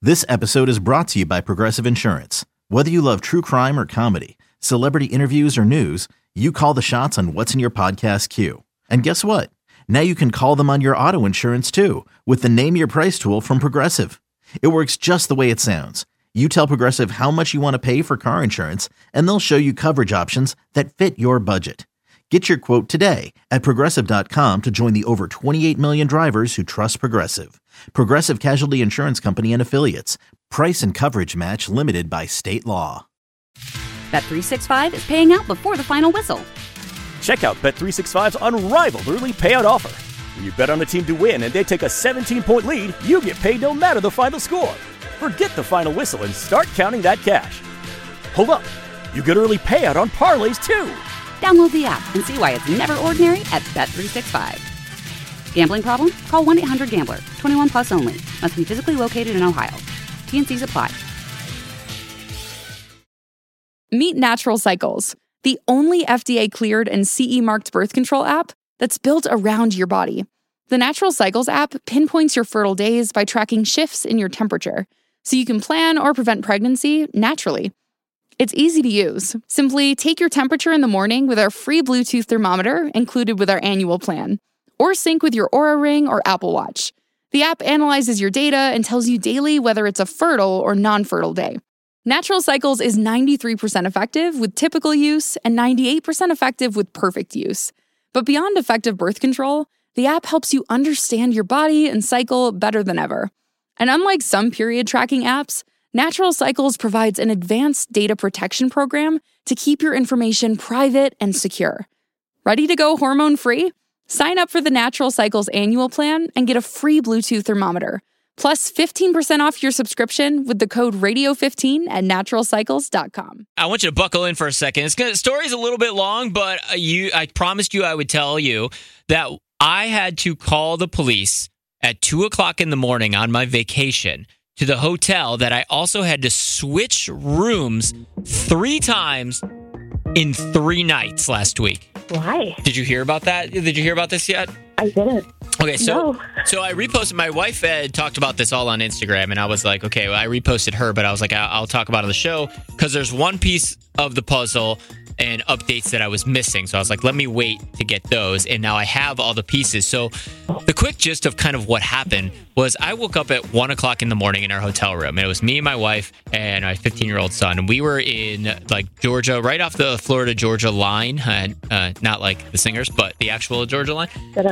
This episode is brought to you by Progressive Insurance. Whether you love true crime or comedy, celebrity interviews or news, you call the shots on what's in your podcast queue. And guess what? Now you can call them on your auto insurance too with the Name Your Price tool from Progressive. It works just the way it sounds. You tell Progressive how much you want to pay for car insurance, and they'll show you coverage options that fit your budget. Get your quote today at Progressive.com to join the over 28 million drivers who trust Progressive. Progressive Casualty Insurance Company and Affiliates. Price and coverage match limited by state law. Bet365 is paying out before the final whistle. Check out Bet365's unrivaled early payout offer. When you bet on a team to win and they take a 17-point lead, you get paid no matter the final score. Forget the final whistle and start counting that cash. Hold up. You get early payout on parlays too. Download the app and see why it's never ordinary at Bet365. Gambling problem? Call 1-800-GAMBLER. 21 plus only. Must be physically located in Ohio. T&Cs apply. Meet Natural Cycles, the only FDA-cleared and CE-marked birth control app that's built around your body. The Natural Cycles app pinpoints your fertile days by tracking shifts in your temperature, so you can plan or prevent pregnancy naturally. It's easy to use. Simply take your temperature in the morning with our free Bluetooth thermometer included with our annual plan, or sync with your Oura Ring or Apple Watch. The app analyzes your data and tells you daily whether it's a fertile or non-fertile day. Natural Cycles is 93% effective with typical use and 98% effective with perfect use. But beyond effective birth control, the app helps you understand your body and cycle better than ever. And unlike some period tracking apps, Natural Cycles provides an advanced data protection program to keep your information private and secure. Ready to go hormone-free? Sign up for the Natural Cycles annual plan and get a free Bluetooth thermometer, plus 15% off your subscription with the code RADIO15 at naturalcycles.com. I want you to buckle in for a second. The story's a little bit long, but I promised you I would tell you that I had to call the police at 2 o'clock in the morning on my vacation to the hotel that I also had to switch rooms 3 times in 3 nights last week. Why? Did you hear about that? Did you hear about this yet? I didn't. Okay, so No. so I reposted. My wife had talked about this all on Instagram, and I was like, okay, well, I reposted her, but I was like, I'll talk about it on the show because there's one piece of the puzzle and updates that I was missing. So I was like, let me wait to get those, and now I have all the pieces. So the quick gist of kind of what happened was I woke up at 1 o'clock in the morning in our hotel room, and it was me and my wife and my 15-year-old son, and we were in like Georgia, right off the Florida-Georgia line, not like the singers, but the actual Georgia line.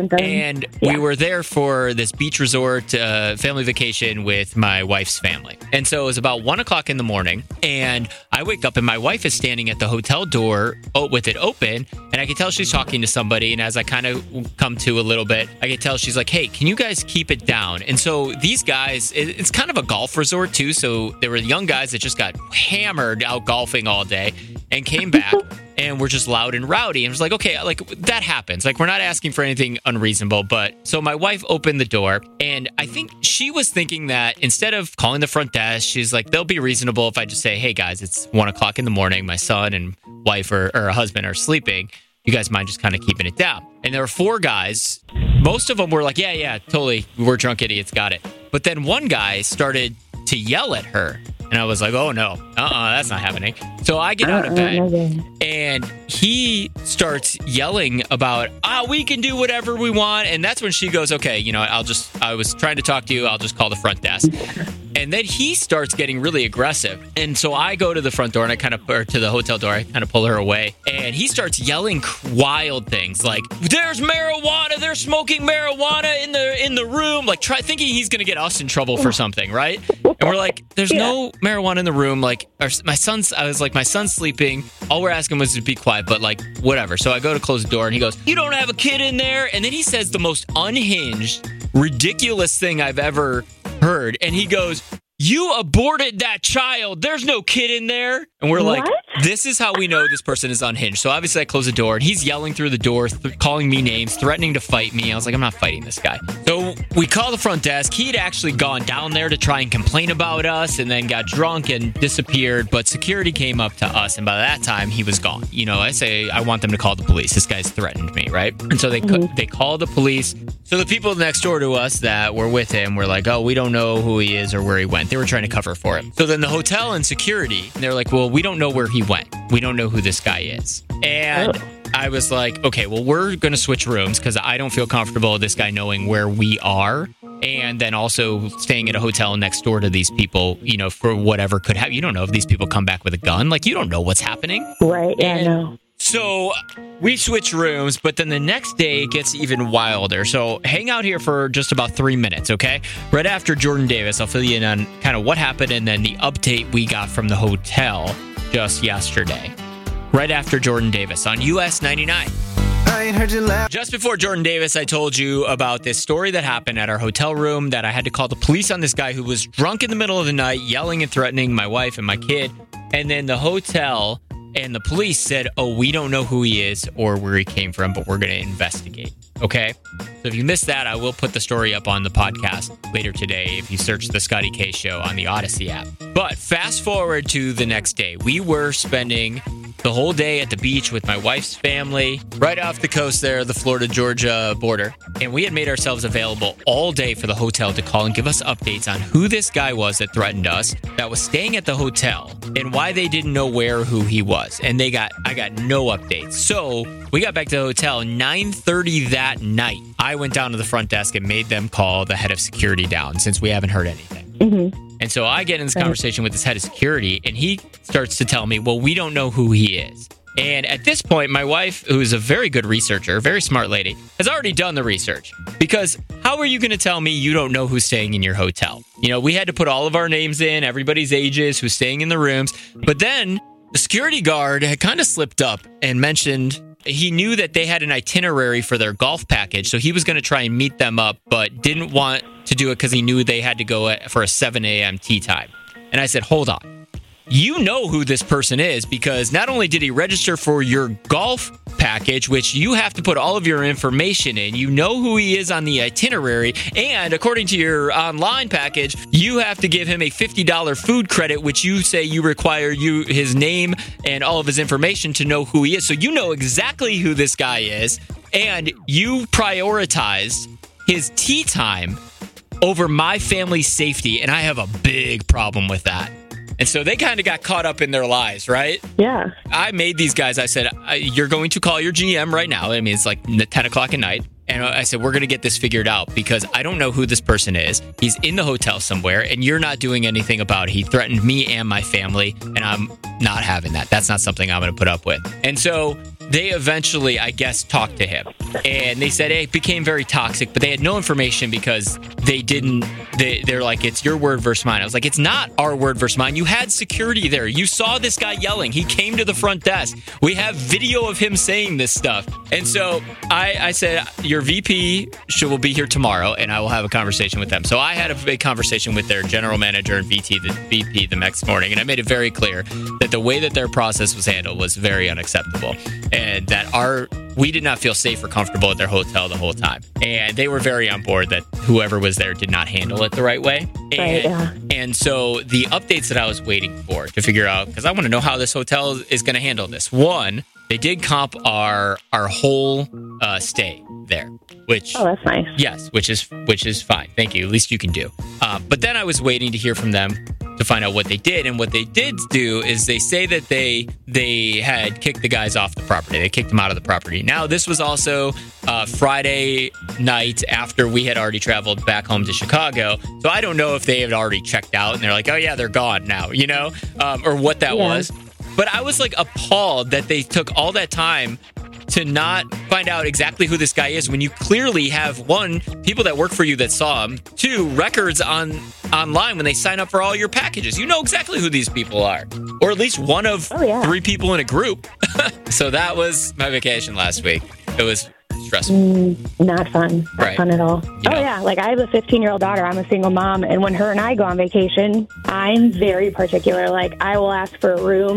And we were there for this beach resort family vacation with my wife's family. And so it was about 1 o'clock in the morning, and I wake up and my wife is standing at the hotel door with it open, and I can tell she's talking to somebody. And as I kind of come to a little bit, I can tell she's like, hey, can you guys keep it down? And so these guys, it's kind of a golf resort too. So there were young guys that just got hammered out golfing all day and came back and were just loud and rowdy. And was like, okay, like that happens. Like we're not asking for anything unreasonable. But so my wife opened the door, and I think she was thinking that instead of calling the front desk, she's like, they'll be reasonable if I just say, hey guys, it's 1 o'clock in the morning. My son and wife or husband are sleeping. You guys mind just kind of keeping it down? And there were 4 guys. Most of them were like, yeah, totally. We're drunk idiots. Got it. But then one guy started to yell at her. And I was like, oh, no, that's not happening. So I get out of bed, and he starts yelling about, we can do whatever we want. And that's when she goes, okay, I was trying to talk to you. I'll just call the front desk. And then he starts getting really aggressive. And so I go to the front door, and or to the hotel door, I kind of pull her away. And he starts yelling wild things like, there's marijuana. They're smoking marijuana in the room. Like thinking he's going to get us in trouble for something, right? And we're like, there's no marijuana in the room. Like my son's sleeping. All we're asking was to be quiet, but like whatever. So I go to close the door, and he goes, you don't have a kid in there. And then he says the most unhinged, ridiculous thing I've ever heard. And he goes, you aborted that child. There's no kid in there. And we're like, this is how we know this person is unhinged. So obviously I close the door, and he's yelling through the door, calling me names, threatening to fight me. I was like, I'm not fighting this guy. So we called the front desk. He'd actually gone down there to try and complain about us and then got drunk and disappeared. But security came up to us, and by that time, he was gone. You know, I say, I want them to call the police. This guy's threatened me, right? And so they called the police. So the people next door to us that were with him were like, oh, we don't know who he is or where he went. They were trying to cover for him. So then the hotel and security, they're like, well, we don't know where he went. We don't know who this guy is. And I was like, okay, well, we're going to switch rooms because I don't feel comfortable with this guy knowing where we are. And then also staying at a hotel next door to these people, you know, for whatever could happen. You don't know if these people come back with a gun. Like, you don't know what's happening. Right, yeah, I know. So we switch rooms, but then the next day it gets even wilder. So hang out here for just about 3 minutes, okay? Right after Jordan Davis, I'll fill you in on kind of what happened and then the update we got from the hotel just yesterday. Right after Jordan Davis on US 99. I ain't heard you laugh. Just before Jordan Davis, I told you about this story that happened at our hotel room that I had to call the police on this guy who was drunk in the middle of the night, yelling and threatening my wife and my kid. And then the hotel and the police said, oh, we don't know who he is or where he came from, but we're going to investigate. Okay? So if you missed that, I will put the story up on the podcast later today if you search the Scotty K Show on the Odyssey app. But fast forward to the next day. We were spending the whole day at the beach with my wife's family, right off the coast there, the Florida-Georgia border. And we had made ourselves available all day for the hotel to call and give us updates on who this guy was that threatened us, that was staying at the hotel, and why they didn't know where or who he was. And I got no updates. So we got back to the hotel 9:30 that night. I went down to the front desk and made them call the head of security down since we haven't heard anything. Mm-hmm. And so I get in this conversation with this head of security, and he starts to tell me, well, we don't know who he is. And at this point, my wife, who is a very good researcher, very smart lady, has already done the research. Because how are you going to tell me you don't know who's staying in your hotel? You know, we had to put all of our names in, everybody's ages, who's staying in the rooms. But then the security guard had kind of slipped up and mentioned he knew that they had an itinerary for their golf package. So he was going to try and meet them up, but didn't want to do it because he knew they had to go for a 7 a.m. tee time. And I said, hold on. You know who this person is because not only did he register for your golf package, which you have to put all of your information in, you know who he is on the itinerary, and according to your online package, you have to give him a $50 food credit, which you say you require his name and all of his information to know who he is. So you know exactly who this guy is, and you prioritized his tee time over my family's safety, and I have a big problem with that. And so they kind of got caught up in their lies, right? Yeah. I made these guys, I said, you're going to call your GM right now. I mean, it's like 10 o'clock at night. And I said, we're going to get this figured out because I don't know who this person is. He's in the hotel somewhere, and you're not doing anything about it. He threatened me and my family, and I'm not having that. That's not something I'm going to put up with. And so they eventually, I guess, talked to him. And they said it became very toxic, but they had no information because they're like, it's your word versus mine. I was like, it's not our word versus mine. You had security there. You saw this guy yelling. He came to the front desk. We have video of him saying this stuff. And so I said, your VP will be here tomorrow, and I will have a conversation with them. So I had a big conversation with their general manager and VP the next morning, and I made it very clear that the way that their process was handled was very unacceptable, and that we did not feel safe or comfortable at their hotel the whole time. And they were very on board that whoever was there did not handle it the right way. And so the updates that I was waiting for to figure out, because I want to know how this hotel is going to handle this. One, they did comp our whole stay there, which that's nice. Yes, which is fine. Thank you. At least you can do. But then I was waiting to hear from them to find out what they did, and what they did do is they say that they had kicked the guys off the property. They kicked them out of the property. Now this was also Friday night after we had already traveled back home to Chicago, so I don't know if they had already checked out and they're like, oh yeah, they're gone now, you know, or what that was. But I was like appalled that they took all that time to not find out exactly who this guy is when you clearly have, one, people that work for you that saw him, two, records online when they sign up for all your packages. You know exactly who these people are, or at least one of 3 people in a group. So that was my vacation last week. It was stressful. Not fun. Not fun at all. You know? Like I have a 15-year-old daughter. I'm a single mom. And when her and I go on vacation, I'm very particular. Like I will ask for a room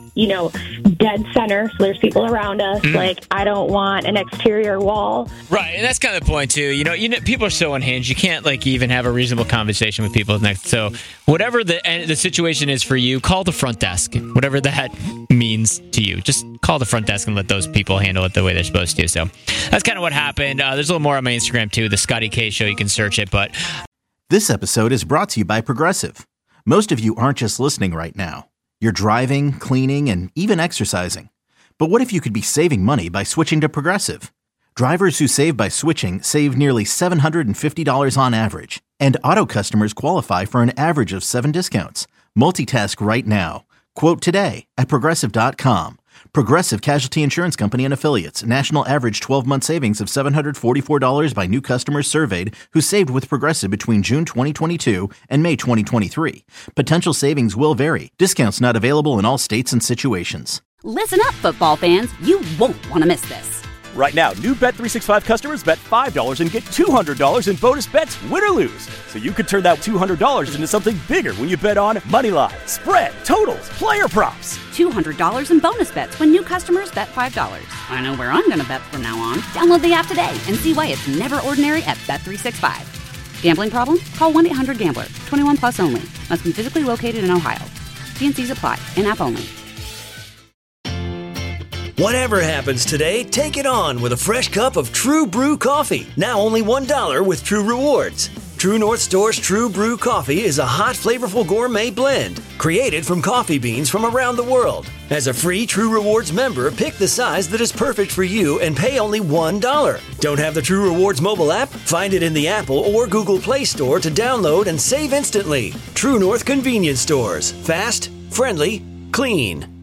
dead center, so there's people around us. Like, I don't want an exterior wall. Right, and that's kind of the point too. People are so unhinged. You can't even have a reasonable conversation with people next. So whatever the situation is for you, call the front desk. Whatever that means to you, just call the front desk and let those people handle it the way they're supposed to. So that's kind of what happened. There's a little more on my Instagram too, the Scotty K Show. You can search it. But this episode is brought to you by Progressive. Most of you aren't just listening right now. You're driving, cleaning, and even exercising. But what if you could be saving money by switching to Progressive? Drivers who save by switching save nearly $750 on average. And auto customers qualify for an average of 7 discounts. Multitask right now. Quote today at Progressive.com. Progressive Casualty Insurance Company and Affiliates. National average 12-month savings of $744 by new customers surveyed who saved with Progressive between June 2022 and May 2023. Potential savings will vary. Discounts not available in all states and situations. Listen up, football fans. You won't want to miss this. Right now, new Bet365 customers bet $5 and get $200 in bonus bets, win or lose. So you could turn that $200 into something bigger when you bet on Moneyline, spread, totals, player props. $200 in bonus bets when new customers bet $5. I know where I'm going to bet from now on. Download the app today and see why it's never ordinary at Bet365. Gambling problem? Call 1-800-GAMBLER. 21 plus only. Must be physically located in Ohio. T&Cs apply. In-app only. Whatever happens today, take it on with a fresh cup of True Brew coffee. Now only $1 with True Rewards. True North Store's True Brew coffee is a hot, flavorful gourmet blend created from coffee beans from around the world. As a free True Rewards member, pick the size that is perfect for you and pay only $1. Don't have the True Rewards mobile app? Find it in the Apple or Google Play Store to download and save instantly. True North Convenience Stores. Fast, friendly, clean.